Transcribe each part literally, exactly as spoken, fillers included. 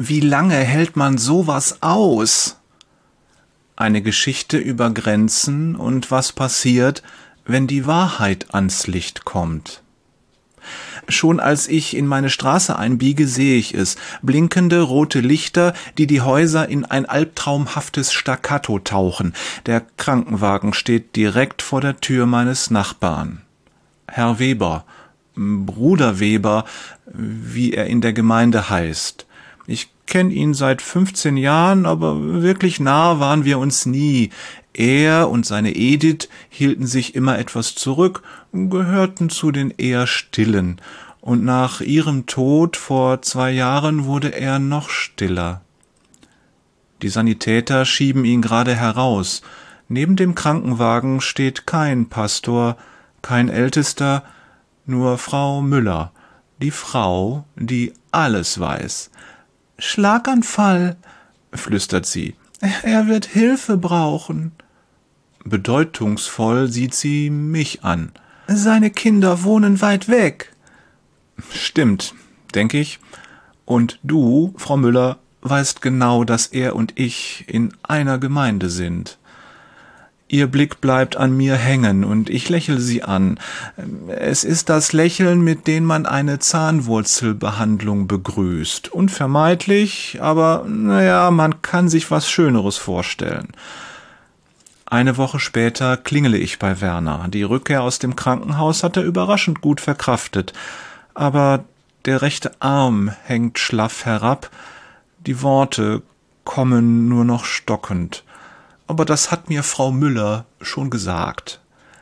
Wie lange hält man sowas aus? Eine Geschichte über Grenzen und was passiert, wenn die Wahrheit ans Licht kommt. Schon als ich in meine Straße einbiege, sehe ich es. Blinkende rote Lichter, die die Häuser in ein albtraumhaftes Staccato tauchen. Der Krankenwagen steht direkt vor der Tür meines Nachbarn. Herr Weber, Bruder Weber, wie er in der Gemeinde heißt. Ich kenne ihn seit fünfzehn Jahren, aber wirklich nah waren wir uns nie. Er und seine Edith hielten sich immer etwas zurück, gehörten zu den eher Stillen. Und nach ihrem Tod vor zwei Jahren wurde er noch stiller. Die Sanitäter schieben ihn gerade heraus. Neben dem Krankenwagen steht kein Pastor, kein Ältester, nur Frau Müller, die Frau, die alles weiß. »Schlaganfall«, flüstert sie. »Er wird Hilfe brauchen.« Bedeutungsvoll sieht sie mich an. »Seine Kinder wohnen weit weg.« »Stimmt, denke ich. Und du, Frau Müller, weißt genau, dass er und ich in einer Gemeinde sind.« Ihr Blick bleibt an mir hängen und ich lächle sie an. Es ist das Lächeln, mit dem man eine Zahnwurzelbehandlung begrüßt. Unvermeidlich, aber naja, man kann sich was Schöneres vorstellen. Eine Woche später klingele ich bei Werner. Die Rückkehr aus dem Krankenhaus hat er überraschend gut verkraftet. Aber der rechte Arm hängt schlaff herab. Die Worte kommen nur noch stockend. Aber das hat mir Frau Müller schon gesagt.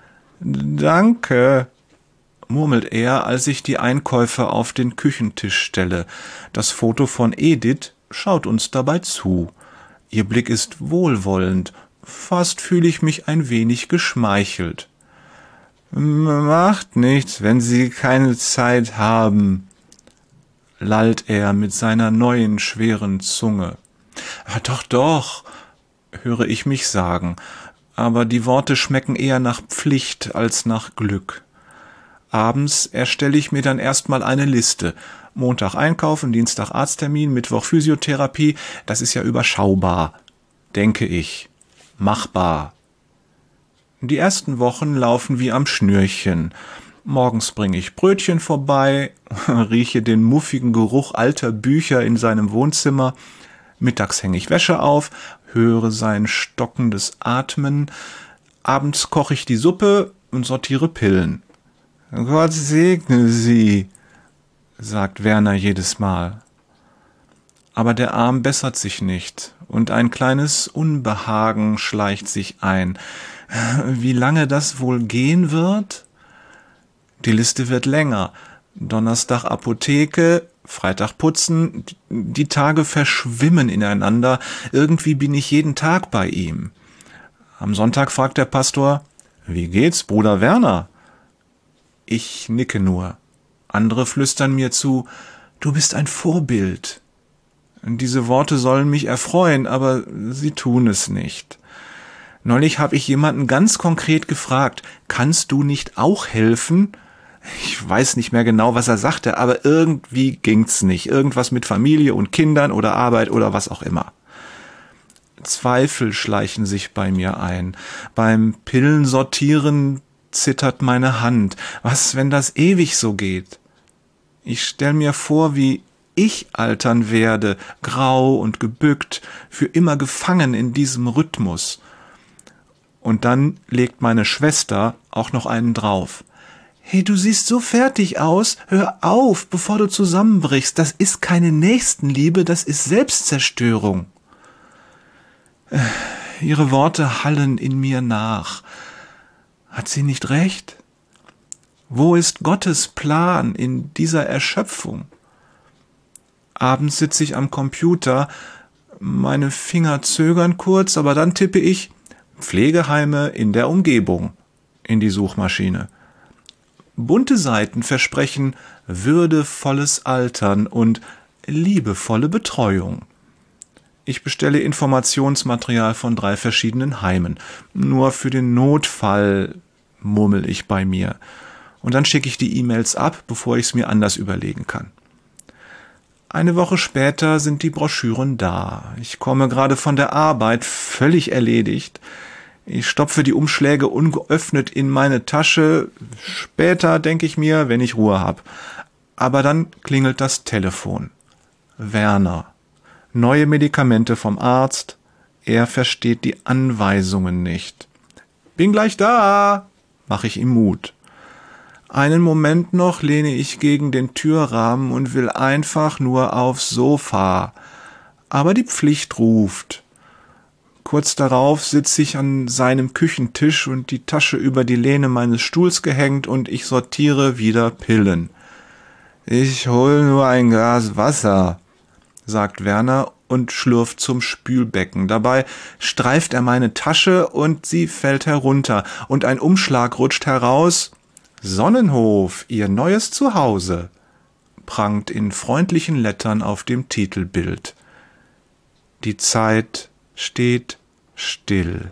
»Danke«, murmelt er, als ich die Einkäufe auf den Küchentisch stelle. Das Foto von Edith schaut uns dabei zu. Ihr Blick ist wohlwollend. Fast fühle ich mich ein wenig geschmeichelt. »Macht nichts, wenn Sie keine Zeit haben«, lallt er mit seiner neuen schweren Zunge. »Doch, doch«, höre ich mich sagen, aber die Worte schmecken eher nach Pflicht als nach Glück. Abends erstelle ich mir dann erstmal eine Liste. Montag einkaufen, Dienstag Arzttermin, Mittwoch Physiotherapie, das ist ja überschaubar, denke ich. Machbar. Die ersten Wochen laufen wie am Schnürchen. Morgens bringe ich Brötchen vorbei, rieche den muffigen Geruch alter Bücher in seinem Wohnzimmer. Mittags hänge ich Wäsche auf, höre sein stockendes Atmen. Abends koche ich die Suppe und sortiere Pillen. »Gott segne Sie«, sagt Werner jedes Mal. Aber der Arm bessert sich nicht und ein kleines Unbehagen schleicht sich ein. Wie lange das wohl gehen wird? Die Liste wird länger. Donnerstag Apotheke, Freitag putzen, die Tage verschwimmen ineinander. Irgendwie bin ich jeden Tag bei ihm. Am Sonntag fragt der Pastor, »Wie geht's, Bruder Werner?« Ich nicke nur. Andere flüstern mir zu, »Du bist ein Vorbild.« Diese Worte sollen mich erfreuen, aber sie tun es nicht. Neulich habe ich jemanden ganz konkret gefragt, »Kannst du nicht auch helfen?« Ich weiß nicht mehr genau, was er sagte, aber irgendwie ging's nicht. Irgendwas mit Familie und Kindern oder Arbeit oder was auch immer. Zweifel schleichen sich bei mir ein. Beim Pillensortieren zittert meine Hand. Was, wenn das ewig so geht? Ich stell mir vor, wie ich altern werde, grau und gebückt, für immer gefangen in diesem Rhythmus. Und dann legt meine Schwester auch noch einen drauf. »Hey, du siehst so fertig aus. Hör auf, bevor du zusammenbrichst. Das ist keine Nächstenliebe, das ist Selbstzerstörung.« Ihre Worte hallen in mir nach. Hat sie nicht recht? Wo ist Gottes Plan in dieser Erschöpfung? Abends sitze ich am Computer. Meine Finger zögern kurz, aber dann tippe ich »Pflegeheime in der Umgebung« in die Suchmaschine. Bunte Seiten versprechen würdevolles Altern und liebevolle Betreuung. Ich bestelle Informationsmaterial von drei verschiedenen Heimen. Nur für den Notfall, murmel ich bei mir. Und dann schicke ich die E-Mails ab, bevor ich es mir anders überlegen kann. Eine Woche später sind die Broschüren da. Ich komme gerade von der Arbeit, völlig erledigt. Ich stopfe die Umschläge ungeöffnet in meine Tasche. Später denke ich mir, wenn ich Ruhe habe. Aber dann klingelt das Telefon. Werner. Neue Medikamente vom Arzt. Er versteht die Anweisungen nicht. Bin gleich da, mache ich ihm Mut. Einen Moment noch lehne ich gegen den Türrahmen und will einfach nur aufs Sofa. Aber die Pflicht ruft. Kurz darauf sitze ich an seinem Küchentisch und die Tasche über die Lehne meines Stuhls gehängt und ich sortiere wieder Pillen. Ich hol nur ein Glas Wasser, sagt Werner und schlürft zum Spülbecken. Dabei streift er meine Tasche und sie fällt herunter und ein Umschlag rutscht heraus. Sonnenhof, Ihr neues Zuhause, prangt in freundlichen Lettern auf dem Titelbild. Die Zeit steht still.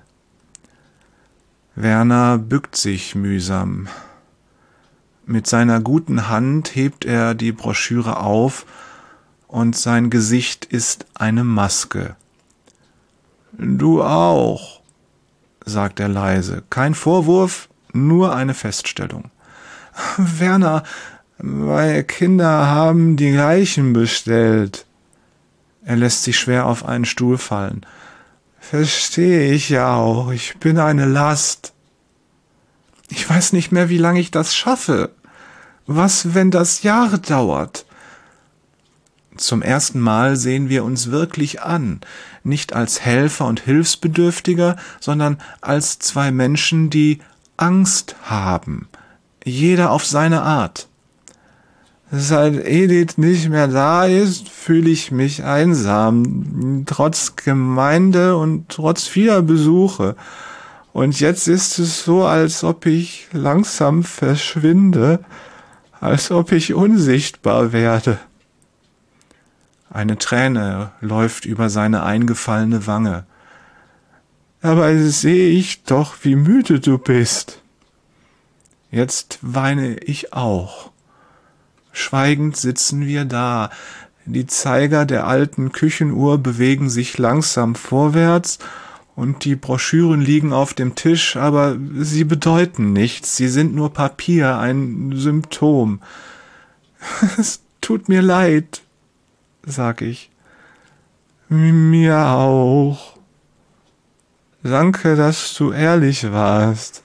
Werner bückt sich mühsam. Mit seiner guten Hand hebt er die Broschüre auf und sein Gesicht ist eine Maske. Du auch, sagt er leise. Kein Vorwurf, nur eine Feststellung. Werner, meine Kinder haben die gleichen bestellt. Er lässt sich schwer auf einen Stuhl fallen. Verstehe ich ja auch, ich bin eine Last. Ich weiß nicht mehr, wie lange ich das schaffe. Was, wenn das Jahre dauert? Zum ersten Mal sehen wir uns wirklich an, nicht als Helfer und Hilfsbedürftiger, sondern als zwei Menschen, die Angst haben, jeder auf seine Art. Seit Edith nicht mehr da ist, fühle ich mich einsam, trotz Gemeinde und trotz vieler Besuche. Und jetzt ist es so, als ob ich langsam verschwinde, als ob ich unsichtbar werde. Eine Träne läuft über seine eingefallene Wange. Aber sehe ich doch, wie müde du bist. Jetzt weine ich auch. Schweigend sitzen wir da. Die Zeiger der alten Küchenuhr bewegen sich langsam vorwärts und die Broschüren liegen auf dem Tisch, aber sie bedeuten nichts. Sie sind nur Papier, ein Symptom. Es tut mir leid, sag ich. Mir auch. Danke, dass du ehrlich warst.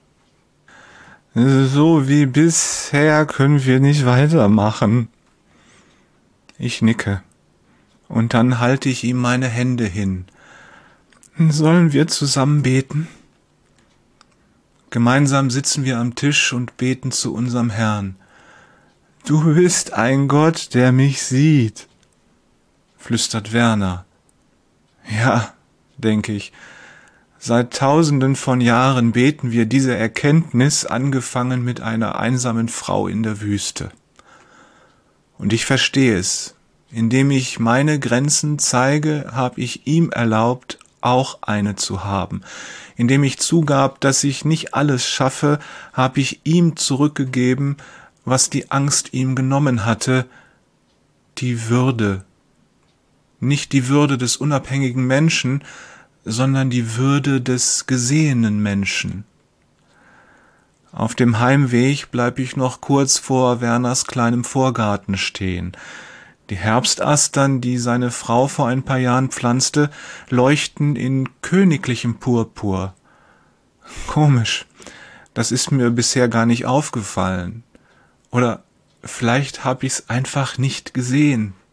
So wie bisher können wir nicht weitermachen. Ich nicke. Und dann halte ich ihm meine Hände hin. Sollen wir zusammen beten? Gemeinsam sitzen wir am Tisch und beten zu unserem Herrn. Du bist ein Gott, der mich sieht, flüstert Werner. Ja, denke ich. Seit Tausenden von Jahren beten wir diese Erkenntnis, angefangen mit einer einsamen Frau in der Wüste. Und ich verstehe es. Indem ich meine Grenzen zeige, habe ich ihm erlaubt, auch eine zu haben. Indem ich zugab, dass ich nicht alles schaffe, habe ich ihm zurückgegeben, was die Angst ihm genommen hatte, die Würde. Nicht die Würde des unabhängigen Menschen, sondern die Würde des gesehenen Menschen. Auf dem Heimweg bleib ich noch kurz vor Werners kleinem Vorgarten stehen. Die Herbstastern, die seine Frau vor ein paar Jahren pflanzte, leuchten in königlichem Purpur. Komisch, das ist mir bisher gar nicht aufgefallen. Oder vielleicht hab ich's einfach nicht gesehen.